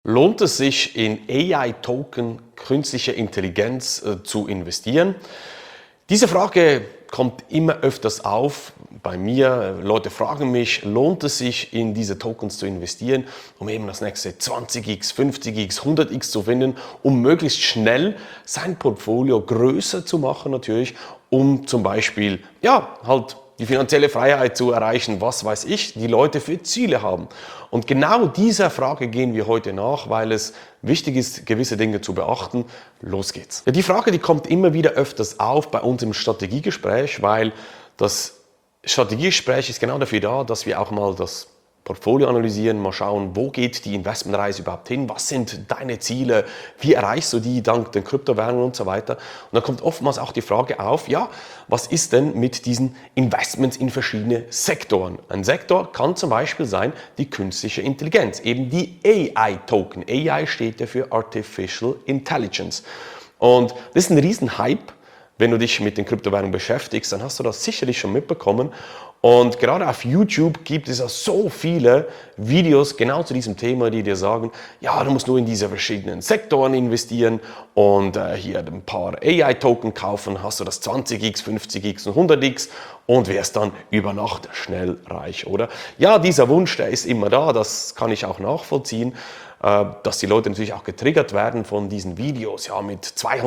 Lohnt es sich, in AI-Token, künstliche Intelligenz zu investieren? Diese Frage kommt immer öfters auf bei mir. Leute fragen mich, lohnt es sich, in diese Tokens zu investieren, um eben das nächste 20x, 50x, 100x zu finden, um möglichst schnell sein Portfolio größer zu machen natürlich, um zum Beispiel, halt die finanzielle Freiheit zu erreichen, was weiß ich, die Leute für Ziele haben. Und genau dieser Frage gehen wir heute nach, weil es wichtig ist, gewisse Dinge zu beachten. Los geht's. Ja, die Frage, die kommt immer wieder öfters auf bei uns im Strategiegespräch, weil das Strategiegespräch ist genau dafür da, dass wir auch mal das Portfolio analysieren, mal schauen, wo geht die Investmentreise überhaupt hin, was sind deine Ziele, wie erreichst du die dank den Kryptowährungen und so weiter. Und dann kommt oftmals auch die Frage auf, ja, was ist denn mit diesen Investments in verschiedene Sektoren? Ein Sektor kann zum Beispiel sein die künstliche Intelligenz, eben die AI-Token. AI steht ja für Artificial Intelligence. Und das ist ein Riesenhype. Wenn du dich mit den Kryptowährungen beschäftigst, dann hast du das sicherlich schon mitbekommen. Und gerade auf YouTube gibt es ja so viele Videos genau zu diesem Thema, die dir sagen, ja, du musst nur in diese verschiedenen Sektoren investieren und hier ein paar AI-Token kaufen, hast du das 20x, 50x und 100x und wärst dann über Nacht schnell reich, oder? Ja, dieser Wunsch, der ist immer da, das kann ich auch nachvollziehen, dass die Leute natürlich auch getriggert werden von diesen Videos. Ja, mit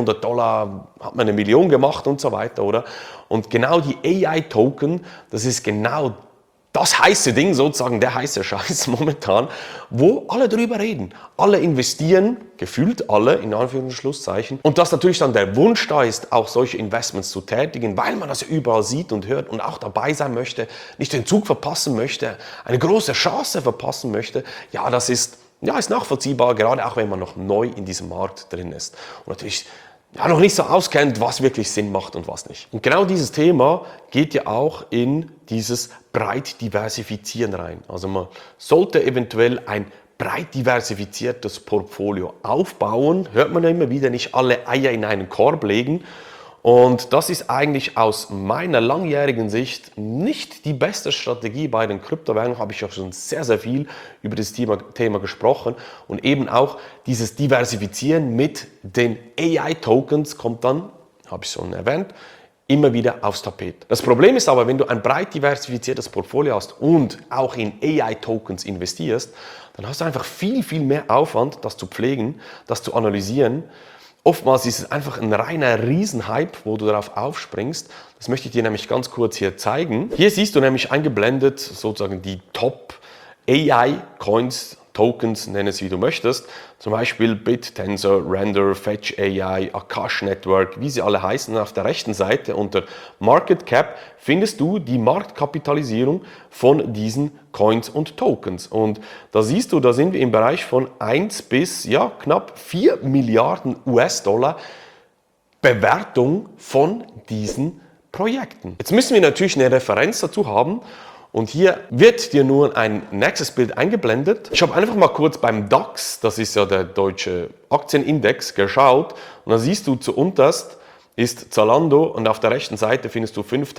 $200 hat man 1 Million gemacht und so weiter, oder? Und genau die AI-Token, das ist genau das heiße Ding, sozusagen der heiße Scheiß momentan, wo alle drüber reden. Alle investieren, gefühlt alle, in Anführungs- und Schlusszeichen. Und dass natürlich dann der Wunsch da ist, auch solche Investments zu tätigen, weil man das ja überall sieht und hört und auch dabei sein möchte, nicht den Zug verpassen möchte, eine große Chance verpassen möchte, ja, das ist nachvollziehbar, gerade auch wenn man noch neu in diesem Markt drin ist. Und natürlich noch nicht so auskennt, was wirklich Sinn macht und was nicht. Und genau dieses Thema geht ja auch in dieses breit diversifizieren rein. Also man sollte eventuell ein breit diversifiziertes Portfolio aufbauen. Hört man ja immer wieder, nicht alle Eier in einen Korb legen. Und das ist eigentlich aus meiner langjährigen Sicht nicht die beste Strategie. Bei den Kryptowährungen habe ich ja schon sehr, sehr viel über das Thema gesprochen. Und eben auch dieses Diversifizieren mit den AI-Tokens kommt dann, habe ich schon erwähnt, immer wieder aufs Tapet. Das Problem ist aber, wenn du ein breit diversifiziertes Portfolio hast und auch in AI-Tokens investierst, dann hast du einfach viel, viel mehr Aufwand, das zu pflegen, das zu analysieren. Oftmals ist es einfach ein reiner Riesenhype, wo du darauf aufspringst. Das möchte ich dir nämlich ganz kurz hier zeigen. Hier siehst du nämlich eingeblendet sozusagen die Top AI-Coins, Tokens, nenn es wie du möchtest. Zum Beispiel BitTensor, Render, Fetch AI, Akash Network, wie sie alle heißen. Auf der rechten Seite unter Market Cap findest du die Marktkapitalisierung von diesen Coins und Tokens. Und da siehst du, da sind wir im Bereich von 1 bis knapp 4 Milliarden US-Dollar Bewertung von diesen Projekten. Jetzt müssen wir natürlich eine Referenz dazu haben. Und hier wird dir nun ein nächstes Bild eingeblendet. Ich habe einfach mal kurz beim DAX, das ist ja der deutsche Aktienindex, geschaut. Und da siehst du zuunterst ist Zalando und auf der rechten Seite findest du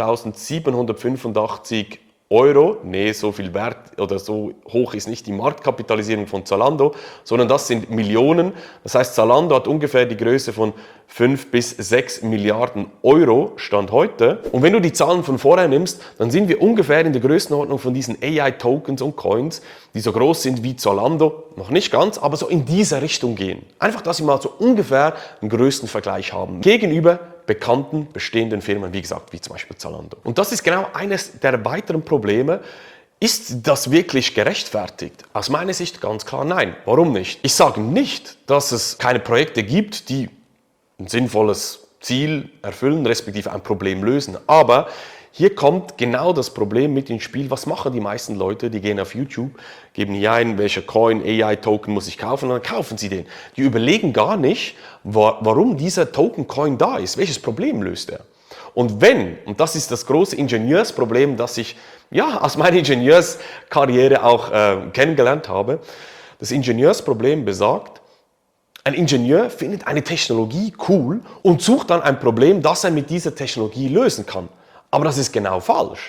5.785 Euro. Nee, so viel wert oder so hoch ist nicht die Marktkapitalisierung von Zalando, sondern das sind Millionen. Das heißt, Zalando hat ungefähr die Größe von 5 bis 6 Milliarden Euro Stand heute. Und wenn du die Zahlen von vorher nimmst, dann sind wir ungefähr in der Größenordnung von diesen AI-Tokens und Coins, die so groß sind wie Zalando. Noch nicht ganz, aber so in diese Richtung gehen. Einfach, dass wir mal so ungefähr einen größten Vergleich haben. Gegenüber bekannten, bestehenden Firmen, wie gesagt, wie zum Beispiel Zalando. Und das ist genau eines der weiteren Probleme. Ist das wirklich gerechtfertigt? Aus meiner Sicht ganz klar nein. Warum nicht? Ich sage nicht, dass es keine Projekte gibt, die ein sinnvolles Ziel erfüllen, respektive ein Problem lösen. Aber hier kommt genau das Problem mit ins Spiel. Was machen die meisten Leute? Die gehen auf YouTube, geben hier ein, welcher Coin, AI-Token muss ich kaufen, und dann kaufen sie den. Die überlegen gar nicht, warum dieser Token-Coin da ist. Welches Problem löst er? Und das ist das große Ingenieursproblem, das ich aus meiner Ingenieurskarriere auch kennengelernt habe. Das Ingenieursproblem besagt, ein Ingenieur findet eine Technologie cool und sucht dann ein Problem, das er mit dieser Technologie lösen kann. Aber das ist genau falsch.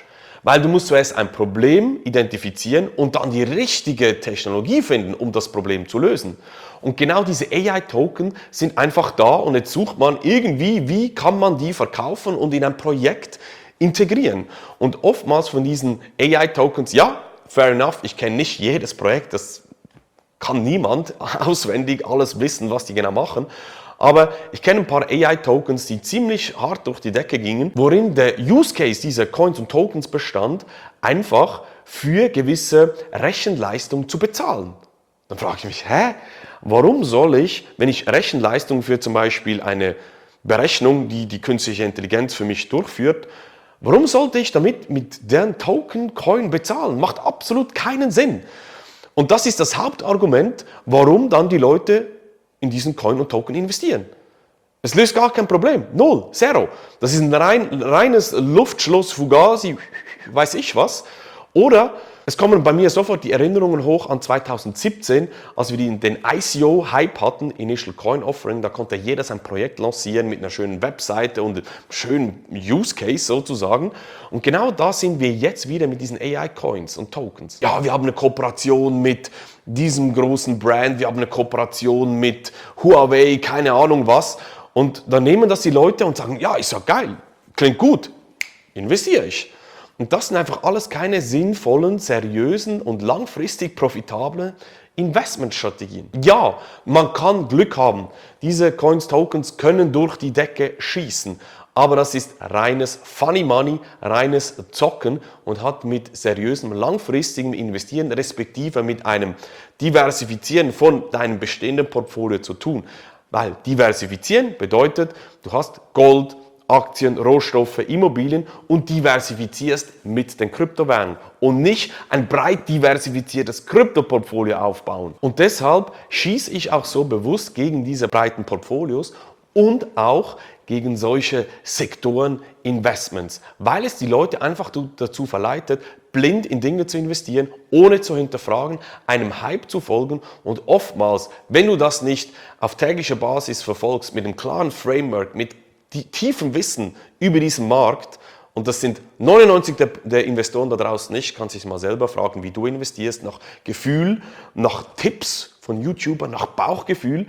Weil du musst zuerst ein Problem identifizieren und dann die richtige Technologie finden, um das Problem zu lösen. Und genau diese AI-Token sind einfach da und jetzt sucht man irgendwie, wie kann man die verkaufen und in ein Projekt integrieren. Und oftmals von diesen AI-Tokens, ja, fair enough, ich kenne nicht jedes Projekt, das kann niemand auswendig alles wissen, was die genau machen. Aber ich kenne ein paar AI-Tokens, die ziemlich hart durch die Decke gingen, worin der Use Case dieser Coins und Tokens bestand, einfach für gewisse Rechenleistung zu bezahlen. Dann frage ich mich, warum soll ich, wenn ich Rechenleistung für zum Beispiel eine Berechnung, die die künstliche Intelligenz für mich durchführt, warum sollte ich damit mit deren Token, Coin bezahlen? Macht absolut keinen Sinn. Und das ist das Hauptargument, warum dann die Leute in diesen Coin und Token investieren. Es löst gar kein Problem. Null, zero. Das ist ein reines Luftschloss, Fugazi, weiß ich was. Oder es kommen bei mir sofort die Erinnerungen hoch an 2017, als wir den ICO-Hype hatten, Initial Coin Offering. Da konnte jeder sein Projekt lancieren mit einer schönen Webseite und einem schönen Use Case sozusagen. Und genau da sind wir jetzt wieder mit diesen AI-Coins und Tokens. Ja, wir haben eine Kooperation mit diesem großen Brand, wir haben eine Kooperation mit Huawei, keine Ahnung was. Und dann nehmen das die Leute und sagen, ja, ist ja geil, klingt gut, investiere ich. Und das sind einfach alles keine sinnvollen, seriösen und langfristig profitable Investmentstrategien. Ja, man kann Glück haben. Diese Coins, Tokens können durch die Decke schießen. Aber das ist reines Funny Money, reines Zocken und hat mit seriösem, langfristigem Investieren, respektive mit einem Diversifizieren von deinem bestehenden Portfolio zu tun. Weil diversifizieren bedeutet, du hast Gold, Aktien, Rohstoffe, Immobilien und diversifizierst mit den Kryptowährungen und nicht ein breit diversifiziertes Kryptoportfolio aufbauen. Und deshalb schieße ich auch so bewusst gegen diese breiten Portfolios und auch gegen solche Sektoren-Investments, weil es die Leute einfach dazu verleitet, blind in Dinge zu investieren, ohne zu hinterfragen, einem Hype zu folgen und oftmals, wenn du das nicht auf täglicher Basis verfolgst, mit einem klaren Framework, mit tiefem Wissen über diesen Markt, und das sind 99 der Investoren da draußen nicht, kannst dich mal selber fragen, wie du investierst, nach Gefühl, nach Tipps von YouTubern, nach Bauchgefühl.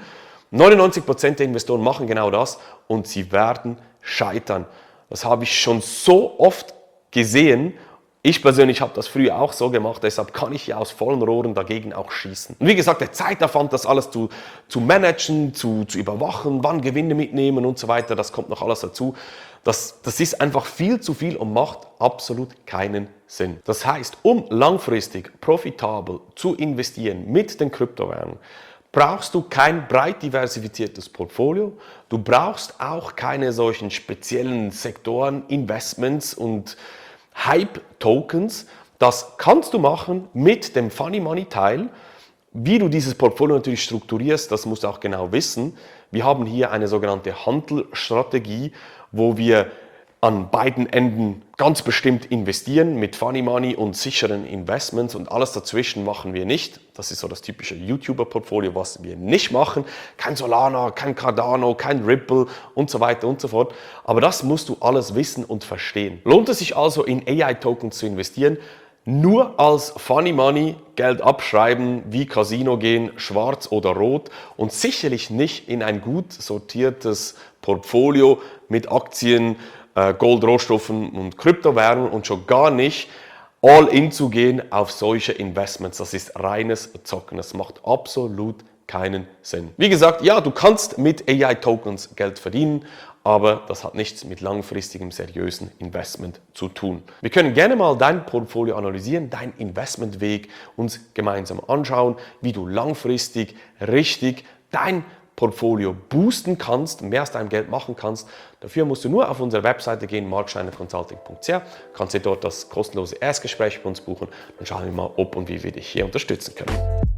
99% der Investoren machen genau das und sie werden scheitern. Das habe ich schon so oft gesehen. Ich persönlich habe das früher auch so gemacht, deshalb kann ich hier aus vollen Rohren dagegen auch schießen. Und wie gesagt, der Zeitaufwand, das alles zu managen, zu überwachen, wann Gewinne mitnehmen und so weiter, das kommt noch alles dazu. Das ist einfach viel zu viel und macht absolut keinen Sinn. Das heißt, um langfristig profitabel zu investieren mit den Kryptowährungen, brauchst du kein breit diversifiziertes Portfolio. Du brauchst auch keine solchen speziellen Sektoren, Investments und Hype-Tokens. Das kannst du machen mit dem Funny Money-Teil. Wie du dieses Portfolio natürlich strukturierst, das musst du auch genau wissen. Wir haben hier eine sogenannte Hantelstrategie, wo wir an beiden Enden ganz bestimmt investieren mit Funny Money und sicheren Investments und alles dazwischen machen wir nicht. Das ist so das typische YouTuber-Portfolio, was wir nicht machen. Kein Solana, kein Cardano, kein Ripple und so weiter und so fort. Aber das musst du alles wissen und verstehen. Lohnt es sich also in AI-Tokens zu investieren? Nur als Funny Money Geld abschreiben, wie Casino gehen, schwarz oder rot und sicherlich nicht in ein gut sortiertes Portfolio mit Aktien, Gold, Rohstoffen und Kryptowährungen und schon gar nicht all in zu gehen auf solche Investments. Das ist reines Zocken. Das macht absolut keinen Sinn. Wie gesagt, ja, du kannst mit AI-Tokens Geld verdienen, aber das hat nichts mit langfristigem, seriösen Investment zu tun. Wir können gerne mal dein Portfolio analysieren, deinen Investmentweg uns gemeinsam anschauen, wie du langfristig richtig dein Portfolio boosten kannst, mehr aus deinem Geld machen kannst. Dafür musst du nur auf unsere Webseite gehen, markschneiderconsulting.ch, kannst dir dort das kostenlose Erstgespräch bei uns buchen. Dann schauen wir mal, ob und wie wir dich hier unterstützen können.